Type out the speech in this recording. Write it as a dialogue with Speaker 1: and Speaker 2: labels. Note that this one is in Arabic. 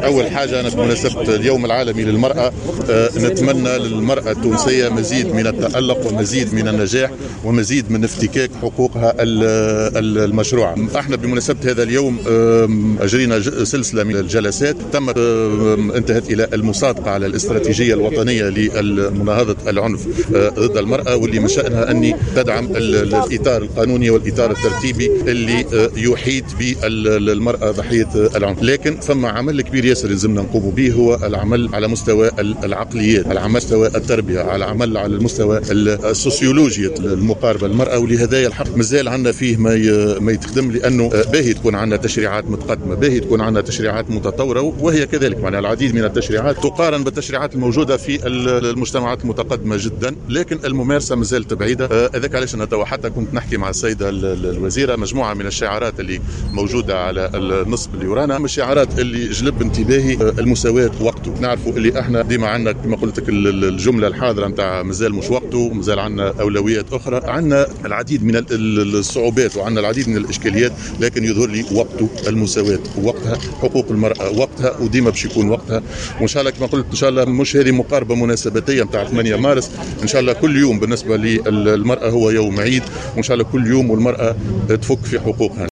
Speaker 1: أول حاجة أنا بمناسبة اليوم العالمي للمرأة نتمنى للمرأة التونسية مزيد من التألق ومزيد من النجاح ومزيد من افتكاك حقوقها المشروعة. احنا بمناسبة هذا اليوم أجرينا سلسلة من الجلسات تمت انتهت إلى المصادقة على الاستراتيجية الوطنية لمناهضة العنف ضد المرأة، واللي من شأنها أن تدعم الإطار القانوني والإطار الترتيبي اللي يحيط بالمرأة ضحية العنف. لكن ثم عمل كبير ياسر لازمنا نقوم به، هو العمل على مستوى العقليات، على مستوى التربية، على عمل على المستوى السوسيولوجية المقاربة للمرأة. ولهذا الحق مازال عندنا فيه ما يتخدم، لأنه باهي تكون عندنا تشريعات متقدمة، باهي تكون عندنا تشريعات متطورة، وهي كذلك معناها العديد من التشريعات تقارن بالتشريعات الموجودة في المجتمعات المتقدمة جدا، لكن الممارسة مازالت بعيدة. هذاك علاش أنا توا حتى كنت نحكي مع السيدة الوزيرة مجموعة من الشعارات اللي موجودة على النصب اللي ورانا، من الشعارات اللي جلب انتباهي المساواة وقته. نعرفوا اللي احنا ديما عندنا كما قلت لك الجملة الحاضرة نتاع مازال مش وقته، مازال عندنا أولويات أخرى، عندنا العديد من الصعوبات وعندنا العديد من الإشكاليات، لكن يظهر لي وقته المساواة، وقتها حقوق المرأة، وقتها وديما باش يكون وقتها. وإن شاء الله كما قلت إن شاء الله مش هذه مقاربة مناسباتية نتاع 8 مارس، إن شاء الله كل يوم بالنسبة للمرأة هو يوم عيد، وإن شاء الله كل يوم والمرأة تفك في حقوقها.